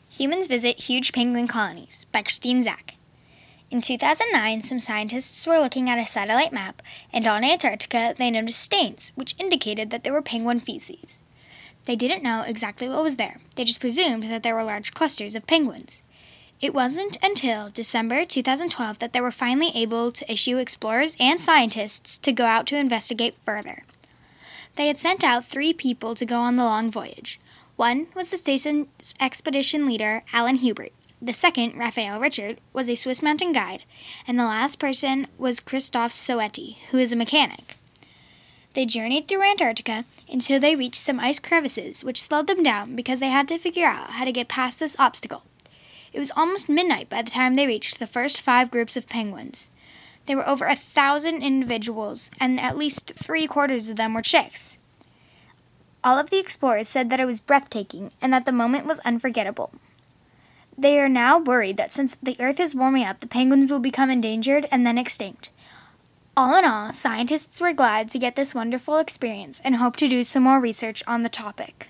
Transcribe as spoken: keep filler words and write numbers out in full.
Humans Visit Huge Penguin Colonies by Christine Zach. In two thousand nine, some scientists were looking at a satellite map, and on Antarctica they noticed stains, which indicated that there were penguin feces. They didn't know exactly what was there. They just presumed that there were large clusters of penguins. It wasn't until December two thousand twelve that they were finally able to issue explorers and scientists to go out to investigate further. They had sent out three people to go on the long voyage. One was the station's expedition leader, Alan Hubert. The second, Raphael Richard, was a Swiss mountain guide, and the last person was Christophe Soetti, who is a mechanic. They journeyed through Antarctica until they reached some ice crevices, which slowed them down because they had to figure out how to get past this obstacle. It was almost midnight by the time they reached the first five groups of penguins. There were over a thousand individuals, and at least three-quarters of them were chicks. All of the explorers said that it was breathtaking and that the moment was unforgettable. They are now worried that since the Earth is warming up, the penguins will become endangered and then extinct. All in all, scientists were glad to get this wonderful experience and hope to do some more research on the topic.